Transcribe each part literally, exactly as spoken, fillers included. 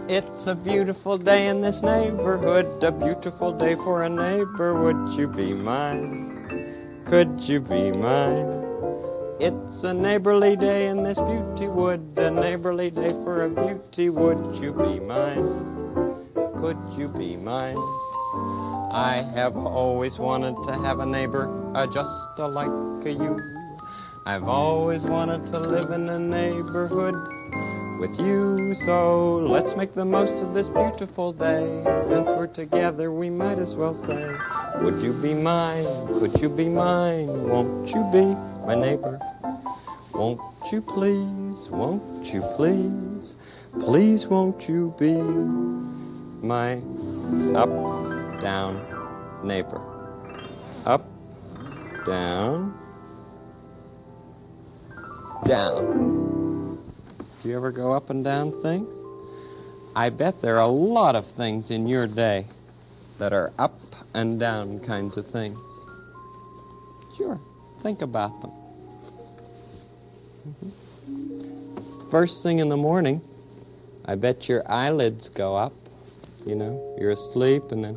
It's a beautiful day in this neighborhood, a beautiful day for a neighbor. Would you be mine? Could you be mine? It's a neighborly day in this beauty wood, a neighborly day for a beauty. Would you be mine? Could you be mine? I have always wanted to have a neighbor uh, just uh, like uh, you. I've always wanted to live in a neighborhood with you, so let's make the most of this beautiful day. Since we're together, we might as well say, would you be mine? Could you be mine? Won't you be my neighbor? Won't you please, won't you please, please won't you be my up, down neighbor? Up, down, down. Do you ever go up and down things? I bet there are a lot of things in your day that are up and down kinds of things. Sure, think about them. Mm-hmm. First thing in the morning, I bet your eyelids go up. You know, you're asleep and then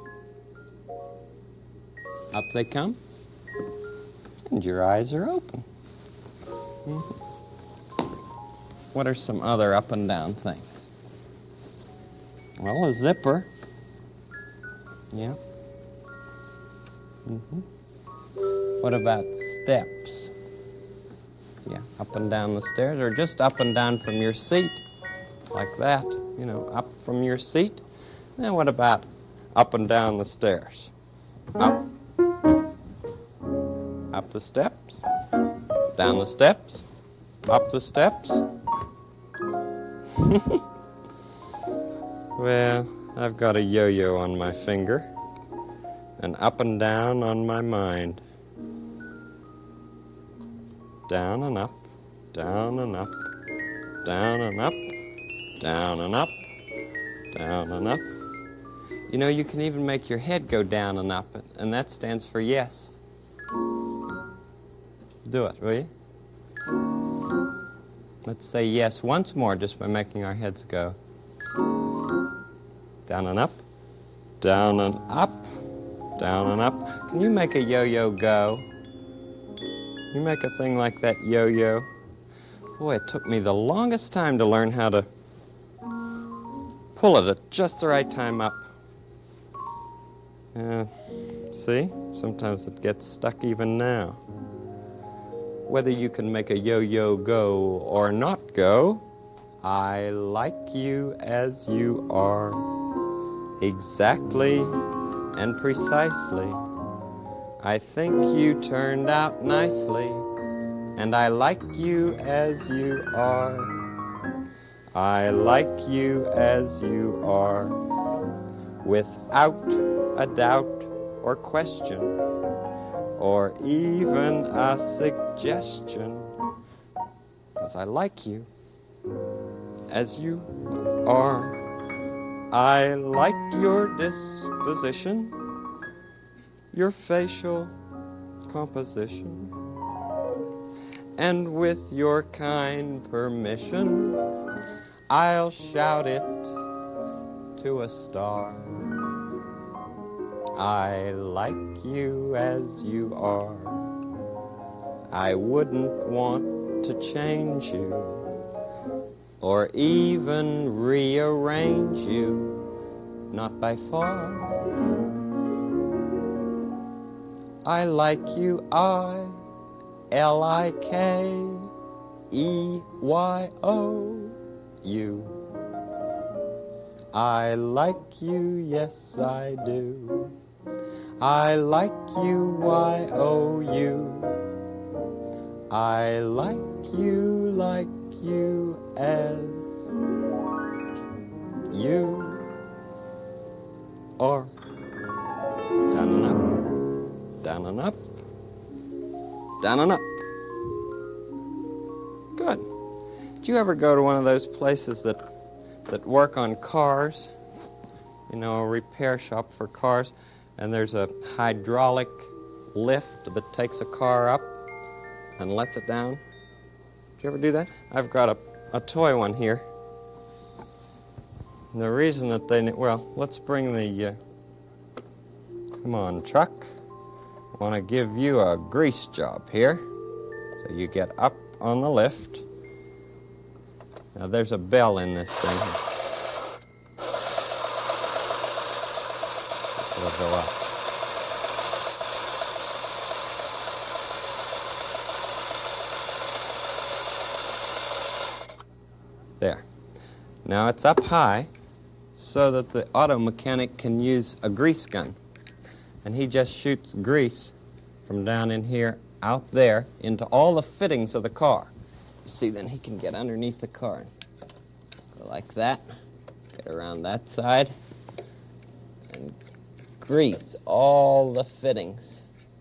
up they come, and your eyes are open. Mm-hmm. What are some other up and down things? Well, a zipper. Yeah. Mm-hmm. What about steps? Yeah, up and down the stairs, or just up and down from your seat, like that. You know, up from your seat. Then what about up and down the stairs? Up. Up the steps. Down the steps. Up the steps. Well, I've got a yo-yo on my finger, and up and down on my mind. Down and up, down and up, down and up, down and up, down and up. You know, you can even make your head go down and up, and that stands for yes. Do it, will you? Let's say yes once more just by making our heads go down and up, down and up, down and up. Can you make a yo-yo go? You make a thing like that yo-yo. Boy, it took me the longest time to learn how to pull it at just the right time up. Uh, see? Sometimes it gets stuck even now. Whether you can make a yo-yo go or not go, I like you as you are, exactly and precisely. I think you turned out nicely, and I like you as you are. I like you as you are, without a doubt or question, or even a suggestion, 'cause I like you as you are. I like your disposition, your facial composition, and with your kind permission, I'll shout it to a star. I like you as you are. I wouldn't want to change you, or even rearrange you, not by far. I like you, I, L I K E Y O U. I like you, yes I do. I like you, Y O U. I like you, like you as you are. Down and up, down and up, down and up. Good. Did you ever go to one of those places that that work on cars? You know, a repair shop for cars, and there's a hydraulic lift that takes a car up and lets it down. Did you ever do that? I've got a, a toy one here. the reason that they, well, let's bring the, uh, come on, truck. I want to give you a grease job here. So you get up on the lift. Now there's a bell in this thing. It'll go up. There. Now it's up high so that the auto mechanic can use a grease gun. And he just shoots grease from down in here out there into all the fittings of the car. You see, then he can get underneath the car and go like that, get around that side, and grease all the fittings.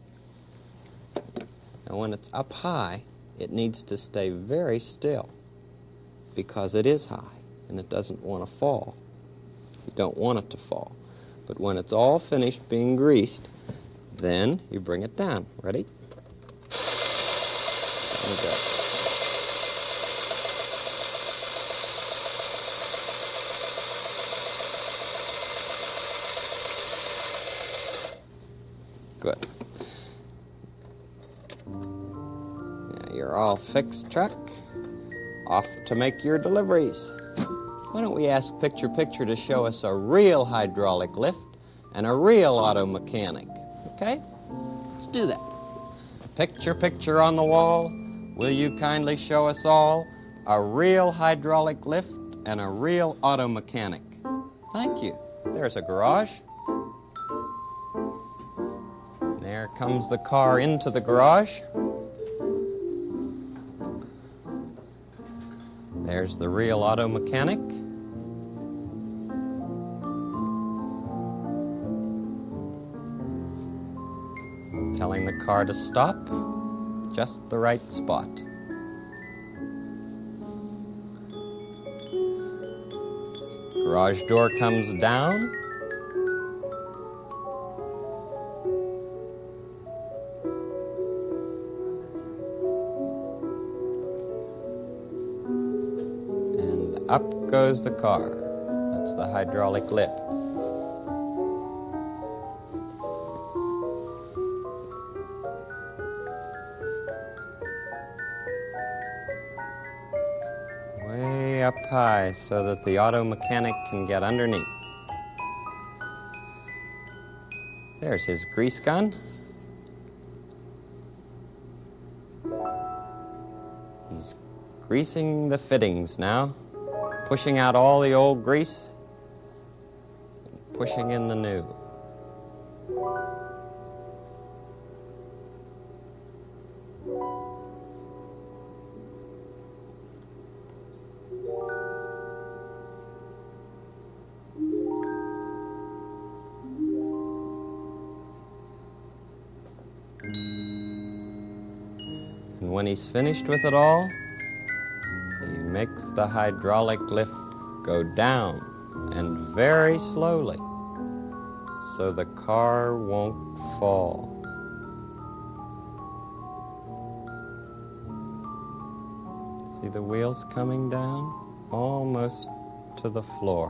Now when it's up high, it needs to stay very still because it is high and it doesn't want to fall. You don't want it to fall. But when it's all finished being greased, then you bring it down. Ready? There we go. Good. Now you're all fixed, truck. Off to make your deliveries. Why don't we ask Picture Picture to show us a real hydraulic lift and a real auto mechanic? Okay? Let's do that. Picture Picture on the wall, will you kindly show us all a real hydraulic lift and a real auto mechanic? Thank you. There's a garage. There comes the car into the garage. There's the real auto mechanic. Telling the car to stop, just the right spot. Garage door comes down. And up goes the car. That's the hydraulic lift. Up high so that the auto mechanic can get underneath. There's his grease gun. He's greasing the fittings now, pushing out all the old grease and pushing in the new. And when he's finished with it all, he makes the hydraulic lift go down and very slowly so the car won't fall. See the wheels coming down almost to the floor.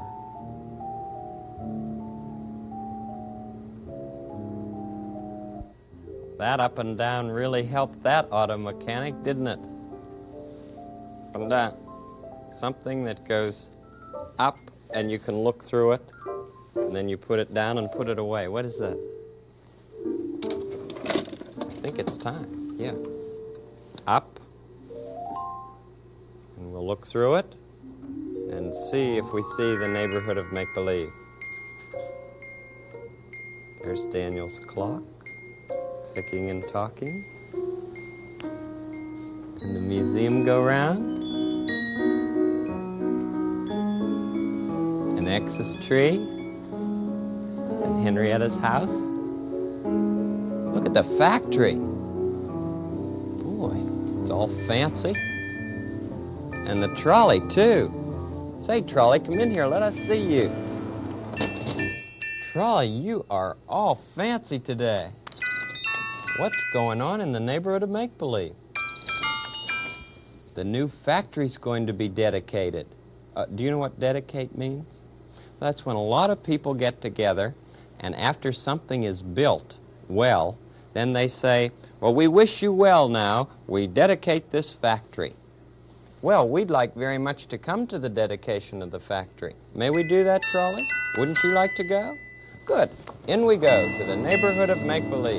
That up and down really helped that auto mechanic, didn't it? Up and down. Something that goes up and you can look through it, and then you put it down and put it away. What is that? I think it's time. Yeah. Up. And we'll look through it and see if we see the neighborhood of make-believe. There's Daniel's clock. Ticking and talking. And the museum go round. An X's tree. And Henrietta's house. Look at the factory. Boy, it's all fancy. And the trolley, too. Say, trolley, come in here. Let us see you. Trolley, you are all fancy today. What's going on in the neighborhood of make-believe? The new factory's going to be dedicated. Uh, do you know what dedicate means? That's when a lot of people get together, and after something is built well, then they say, well, we wish you well now. We dedicate this factory. Well, we'd like very much to come to the dedication of the factory. May we do that, Trolley? Wouldn't you like to go? Good. In we go to the neighborhood of make-believe.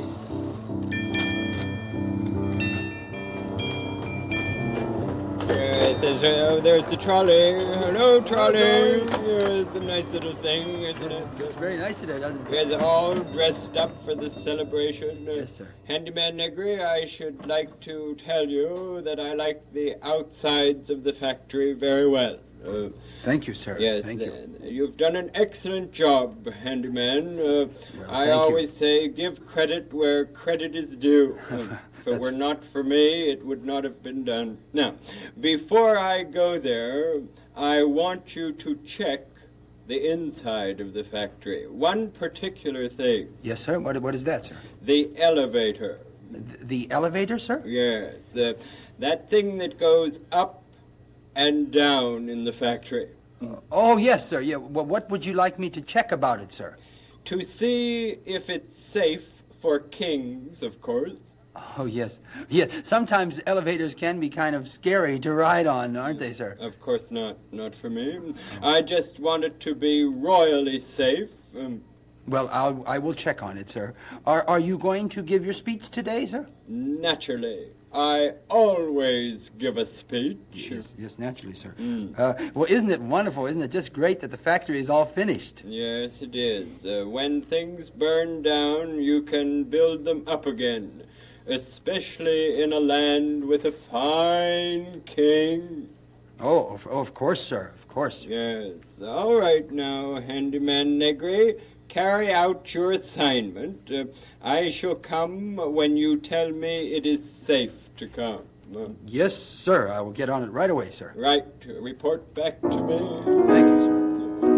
Yes, yes, oh, there's the trolley. Hello, trolley. Here's the nice little thing, isn't it? It's very nice today, doesn't it? You guys are all dressed up for the celebration. Yes, sir. Handyman Negri, I should like to tell you that I like the outsides of the factory very well. Uh, thank you, sir. Yes, thank the, you. You've done an excellent job, Handyman. Uh, well, I thank always you. say give credit where credit is due. Uh, if it were not for me, it would not have been done. Now, before I go there, I want you to check the inside of the factory. One particular thing. Yes, sir. What, what is that, sir? The elevator. The, the elevator, sir? Yes, the, that thing that goes up and down in the factory. Uh, oh, yes, sir. Yeah. Well, what would you like me to check about it, sir? To see if it's safe for kings, of course. Oh, yes. Yeah, sometimes elevators can be kind of scary to ride on, aren't they, sir? Of course not. Not for me. I just want it to be royally safe. Um, Well, I'll, I will check on it, sir. Are, are you going to give your speech today, sir? naturally. I always give a speech. Yes, yes, naturally, sir. Mm. Uh, well, isn't it wonderful? Isn't it just great that the factory is all finished? Yes, it is. Uh, when things burn down, you can build them up again, especially in a land with a fine king. Oh, of, oh, of course, sir, of course. Yes. All right now, Handyman Negri. Carry out your assignment. Uh, I shall come when you tell me it is safe to come. Uh, Yes, sir. I will get on it right away, sir. right. Report back to me. Thank you, sir.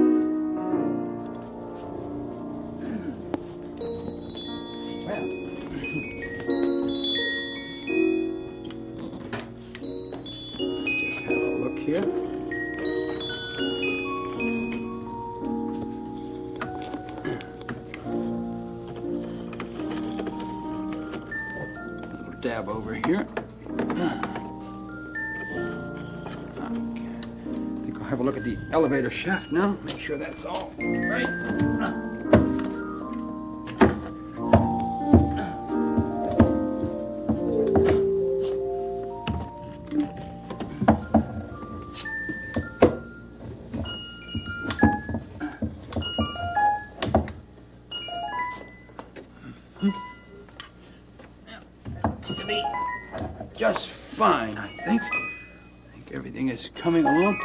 Well, just have a look here. Little dab over here. Okay. I think I'll have a look at the elevator shaft now. Make sure that's all right. To be just fine, I think. I think everything is coming along.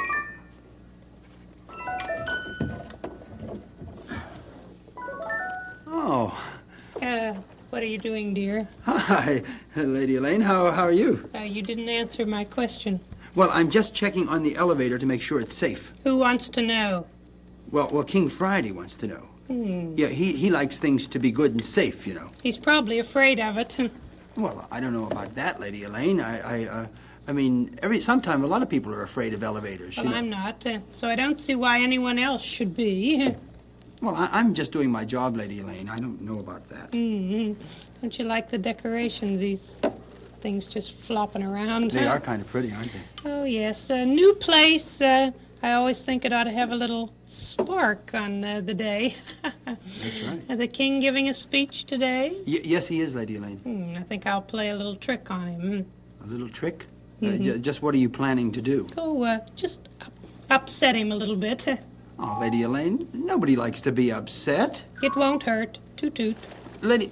Oh, Uh, what are you doing, dear? hi, Lady Elaine. How how are you? Uh, you didn't answer my question. Well, I'm just checking on the elevator to make sure it's safe. Who wants to know? Well, well, King Friday wants to know. Hmm. Yeah, he he likes things to be good and safe, you know. He's probably afraid of it. Well, I don't know about that, Lady Elaine. I I uh, I mean, every sometime a lot of people are afraid of elevators. Well, you know. I'm not, uh, so I don't see why anyone else should be. Well, I, I'm just doing my job, Lady Elaine. I don't know about that. Mm-hmm. Don't you like the decorations? These things just flopping around. They huh? are kind of pretty, aren't they? Oh, yes. A new place. Uh, I always think it ought to have a little spark on uh, the day. That's right. Uh, the king giving a speech today? Y- yes, he is, Lady Elaine. Hmm, I think I'll play a little trick on him. A little trick? Uh, Mhm. j- just what are you planning to do? Oh, uh, just up- upset him a little bit. Oh, Lady Elaine, nobody likes to be upset. It won't hurt. Toot toot. Lady...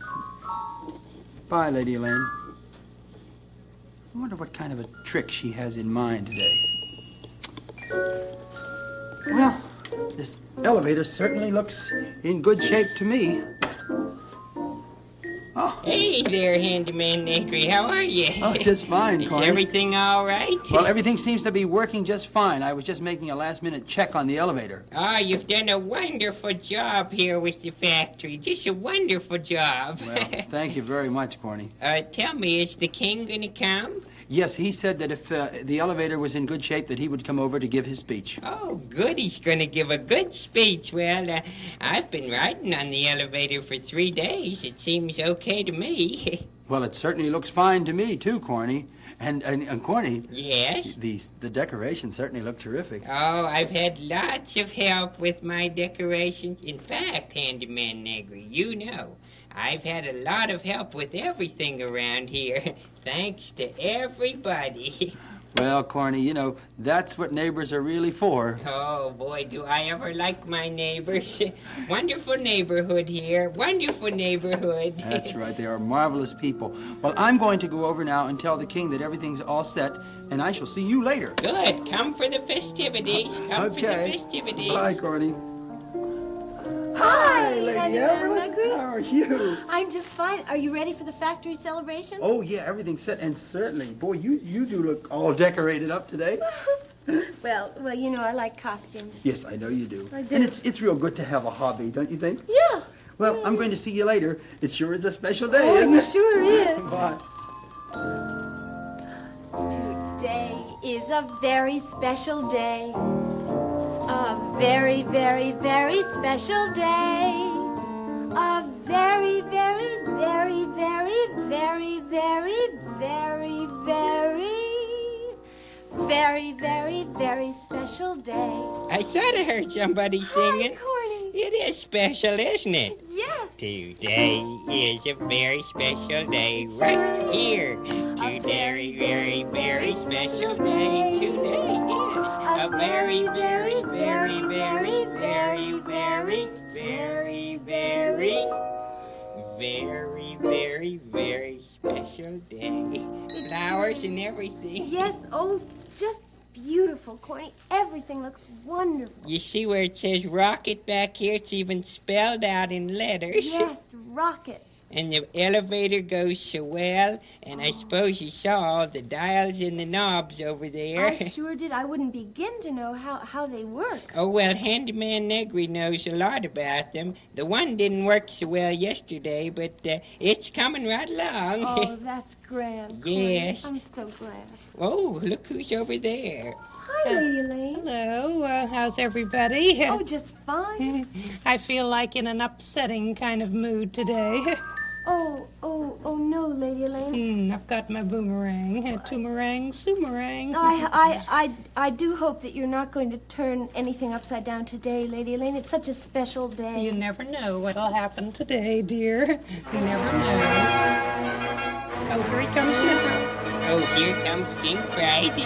Bye, Lady Elaine. I wonder what kind of a trick she has in mind today. Well, this elevator certainly looks in good shape to me. Oh, Hey there, Handyman Negri. How are you? oh just fine, Is Corny. everything all right? Well, everything seems to be working just fine. I was just making a last-minute check on the elevator. Ah, you've done a wonderful job here with the factory. Just a wonderful job. Well, thank you very much, Corny. uh, tell me, is the king gonna come? Yes, he said that if uh, the elevator was in good shape, that he would come over to give his speech. Oh, good. He's going to give a good speech. Well, uh, I've been riding on the elevator for three days. It seems okay to me. Well, it certainly looks fine to me, too, Corny. And, and, and Corny, Yes? the, the decorations certainly look terrific. Oh, I've had lots of help with my decorations. In fact, Handyman Negri, you know, I've had a lot of help with everything around here. Thanks to everybody. Well, Corny, you know, that's what neighbors are really for. Oh, boy, do I ever like my neighbors. Wonderful neighborhood here. Wonderful neighborhood. That's right, they are marvelous people. Well, I'm going to go over now and tell the king that everything's all set, and I shall see you later. Good. Come for the festivities. Come for the Okay. festivities. Bye, Corny. Hi, Lady Handyman Evelyn. Negri. How are you? I'm just fine. Are you ready for the factory celebration? Oh, yeah, everything's set, and certainly, boy, you, you do look all decorated up today. Well, well, you know I like costumes. Yes, I know you do. I do. And it's it's real good to have a hobby, don't you think? Yeah. Well, I'm going to see you later. It sure is a special day, Oh, isn't it it? sure is. Bye. Today is a very special day. A very, very, very special day. A very, very, very, very, very, very, very, very, very, very, very special day. I thought I heard somebody Hi, singing. Corny. It is special, isn't it? Yes. Today is a very special day right here. Today, very, very, very special day. Today is a very, very, very, very, very, very, very, very, very, very, very special day. Flowers and everything. Yes, oh, just beautiful, Corny. Everything looks wonderful. You see where it says rocket back here? It's even spelled out in letters. Yes, rocket. And the elevator goes so well, and I suppose you saw all the dials and the knobs over there. I sure did. I wouldn't begin to know how, how they work. Oh, well, Handyman Negri knows a lot about them. The one didn't work so well yesterday, but uh, it's coming right along. Oh, that's grand, Corny. Yes. I'm so glad. Oh, look who's over there. Hi, Lady Elaine. Hello, uh, how's everybody? Oh, just fine. I feel like in an upsetting kind of mood today. Oh, oh, oh, no, Lady Elaine. Hmm, I've got my boomerang. Uh, Toomerang, sumerang. I, I, I, I do hope that you're not going to turn anything upside down today, Lady Elaine. It's such a special day. You never know what'll happen today, dear. You never know. Oh, here he comes now. Oh, here comes King Friday.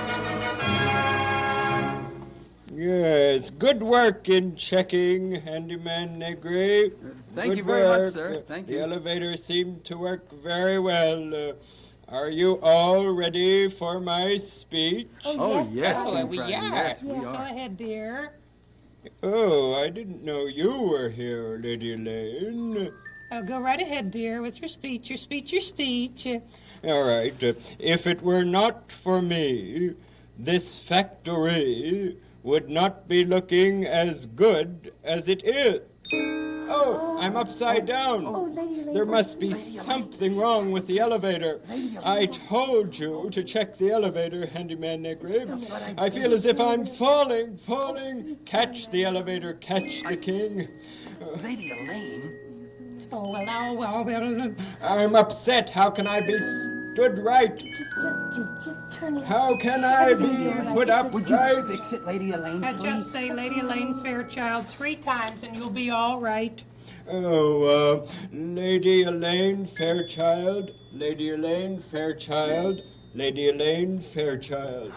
Yes, good work in checking, Handyman Negri. Thank Good you very much, work. sir. Uh, Thank the you. elevator seemed to work very well. Uh, are you all ready for my speech? Oh, yes, Oh, King we Friday. are. Yes, we Yeah. Go are. ahead, dear. Oh, I didn't know you were here, Lady Elaine. Oh, go right ahead, dear, with your speech, your speech, your speech. Uh, All right. Uh, if it were not for me, this factory would not be looking as good as it is. Oh, I'm upside down. Oh, Lady Elaine. There must be something wrong with the elevator. I told you to check the elevator, Handyman Negri. I feel as if I'm falling, falling. Catch the elevator, catch the king. Lady Elaine. Oh, well, oh, well, well. I'm upset. How can I be stood right? Just, just, just, just turn it. How can I be put up Would you right? fix it, Lady Elaine, I please? just say Lady Elaine Fairchild three times and you'll be all right. Oh, uh, Lady Elaine Fairchild, Lady Elaine Fairchild, Lady Elaine Fairchild.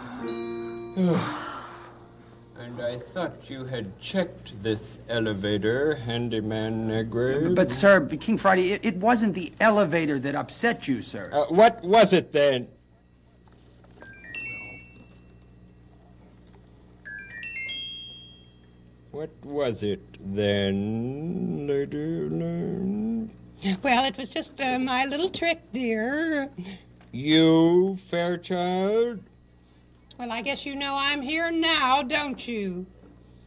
And I thought you had checked this elevator, Handyman Negri. But, sir, King Friday, it, it wasn't the elevator that upset you, sir. Uh, what was it then? What was it then, Lady Elaine? Well, it was just uh, my little trick, dear. You, Fairchild? Well, I guess you know I'm here now, don't you?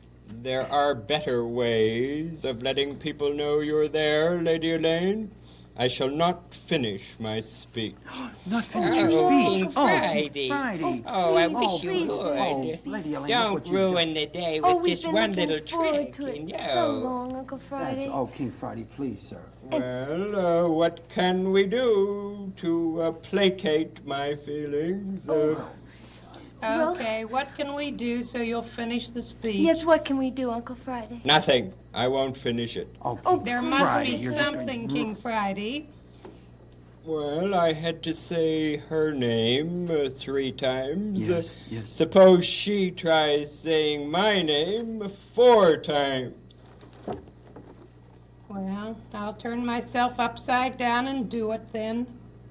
There are better ways of letting people know you're there, Lady Elaine. I shall not finish my speech. Not finish Oh, your speech. King Oh, Friday. King Friday. Oh, I Please, wish you please, would. please. Oh, Lady Elaine, look Don't what you've done. ruin the day with Oh, we've just been one looking little forward trick, to it you so know. long, Uncle Friday. That's, oh, King Friday, please, sir. Well, uh, what can we do to uh, placate my feelings? Uh, Well- Okay, what can we do so you'll finish the speech? Yes, what can we do, Uncle Friday? Nothing. I won't finish it. Oh, Oh, King There must Friday, be you're just going- something, King Friday. Well, I had to say her name uh, three times. Yes, Uh, yes. Suppose she tries saying my name four times. Well, I'll turn myself upside down and do it then.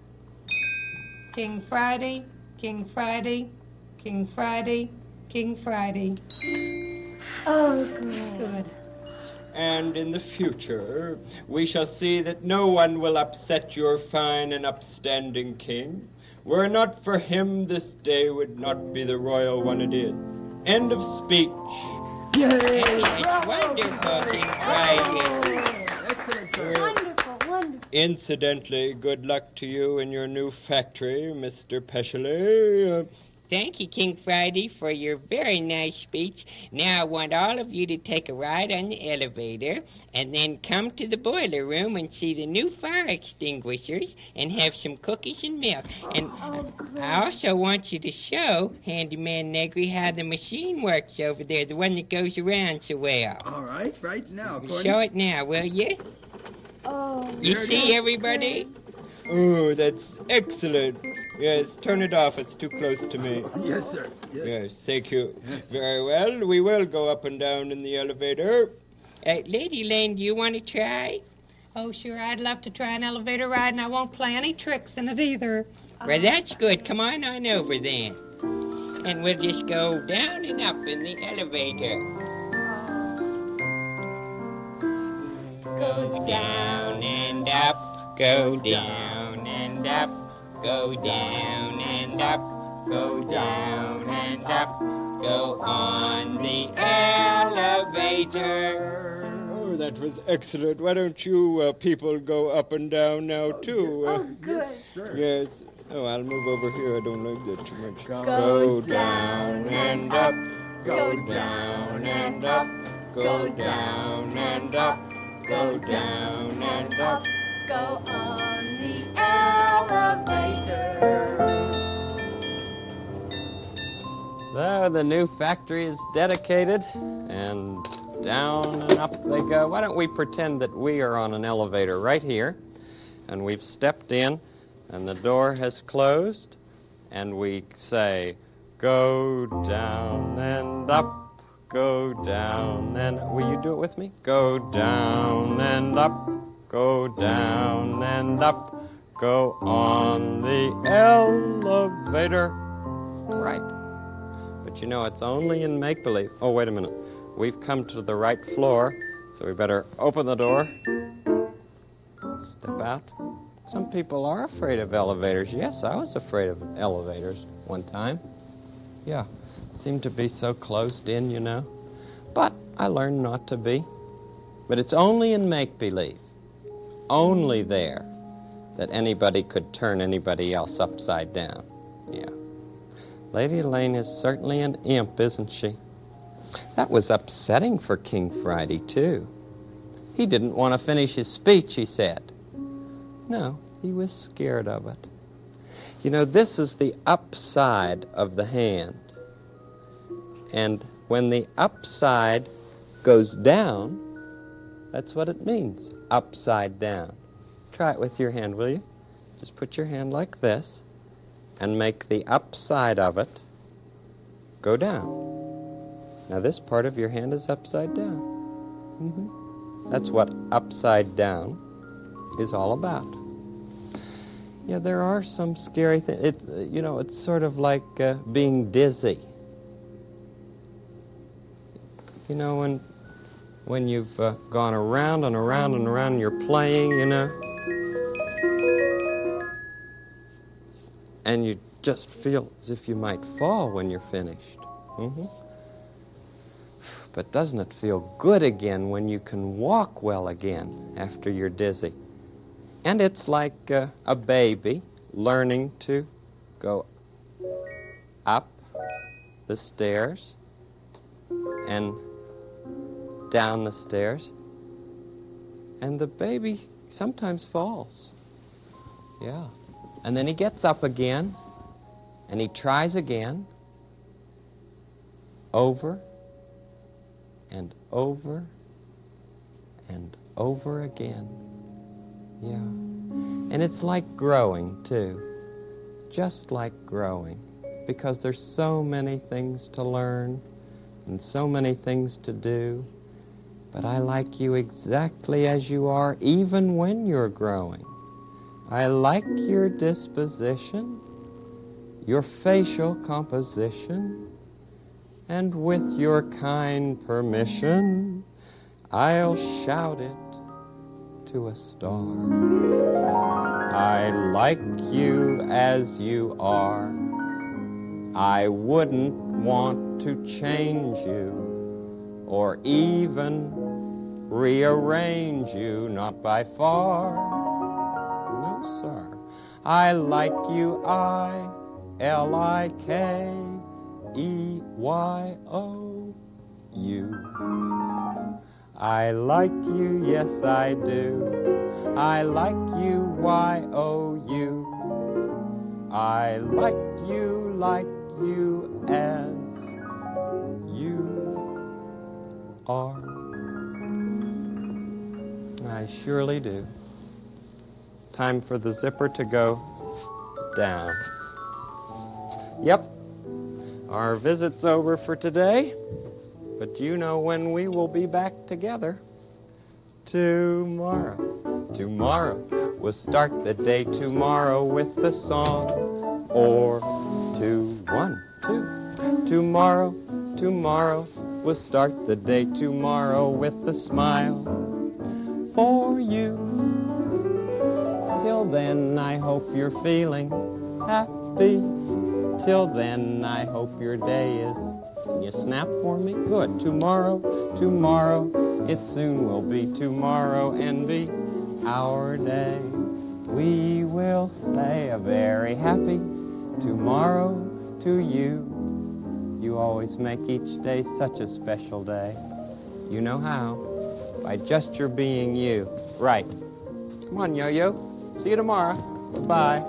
King Friday, King Friday, King Friday, King Friday. Oh, good. Good. And in the future, we shall see that no one will upset your fine and upstanding king. Were it not for him, this day would not be the royal one it is. End of speech. Yay! Yes, wonderful, King Friday. Excellent, sir. Wonderful, wonderful. Incidentally, good luck to you in your new factory, Mister Pescialet. Uh, Thank you, King Friday, for your very nice speech. Now I want all of you to take a ride on the elevator and then come to the boiler room and see the new fire extinguishers and have some cookies and milk. And Oh, great. I also want you to show Handyman Negri how the machine works over there, the one that goes around so well. All right, right now, according... Show it now, will you? Oh, You There it see, is. everybody? oh, that's excellent. Yes, turn it off. It's too close to me. Yes, sir. Yes. Yes, thank you. Very well. We will go up and down in the elevator. Uh, Lady Lane, do you want to try? Oh, sure, I'd love to try an elevator ride, and I won't play any tricks in it either. Well, that's good. Come on on over then. And we'll just go down and up in the elevator. Go down and up, go down and up, go down and up, go down and up, go on the elevator. Oh, that was excellent. Why don't you uh, people go up and down now, too? oh, Uh, good. yes. Oh, I'll move over here. I don't like that too much. Go down and up, go down and up, go down and up, go down and up. Go on the elevator. There, the new factory is dedicated, and down and up they go. Why don't we pretend that we are on an elevator right here, and we've stepped in, and the door has closed, and we say, go down and up, go down and... Will you do it with me? Go down and up, go down and up, go on the elevator. Right. But you know, it's only in make-believe. Oh, wait a minute. We've come to the right floor, so we better open the door. Step out. Some people are afraid of elevators. Yes, I was afraid of elevators one time. Yeah, it seemed to be so closed in, you know. But I learned not to be. But it's only in make-believe, only there, that anybody could turn anybody else upside down. Yeah. Lady Elaine is certainly an imp, isn't she? That was upsetting for King Friday, too. He didn't want to finish his speech, he said. No, he was scared of it. You know, this is the upside of the hand. And when the upside goes down, that's what it means, upside down. Try it with your hand, will you? Just put your hand like this and make the upside of it go down. Now this part of your hand is upside down. Mm-hmm. That's what upside down is all about. Yeah, there are some scary things. It's, uh, you know, it's sort of like uh, being dizzy. You know, when when you've uh, gone around and around and around and you're playing, you know, and you just feel as if you might fall when you're finished. Mm-hmm. But doesn't it feel good again when you can walk well again after you're dizzy? And it's like uh, a baby learning to go up the stairs and down the stairs. And the baby sometimes falls. Yeah. And then he gets up again, and he tries again, over and over and over again. Yeah. And it's like growing, too. Just like growing. Because there's so many things to learn and so many things to do. But I like you exactly as you are, even when you're growing. I like your disposition, your facial composition, and with your kind permission, I'll shout it to a star. I like you as you are. I wouldn't want to change you or even rearrange you, not by far. No, sir. I like you, I L I K E Y O U. I like you, yes I do. I like you, Y O U. I like you like you as you are. I surely do. Time for the zipper to go down. Yep, our visit's over for today, but you know when we will be back together. Tomorrow, tomorrow, we'll start the day tomorrow with the song. Or two, one, two. Tomorrow, tomorrow, we'll start the day tomorrow with the smile for you. Till then, I hope you're feeling happy. Till then, I hope your day is... Can you snap for me? Good. Tomorrow, tomorrow, it soon will be tomorrow and be our day. We will say a very happy tomorrow to you. You always make each day such a special day. You know how? By just your being you. Right. Come on, Yo-Yo. See you tomorrow. Bye.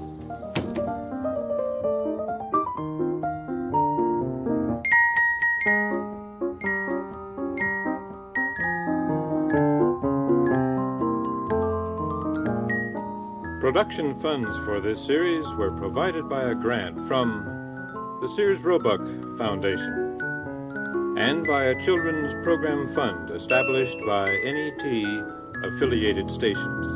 Production funds for this series were provided by a grant from the Sears Roebuck Foundation and by a children's program fund established by N E T affiliated stations.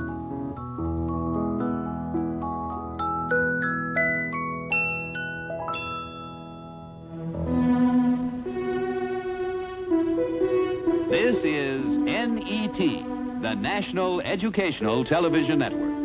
This is N E T, the National Educational Television Network.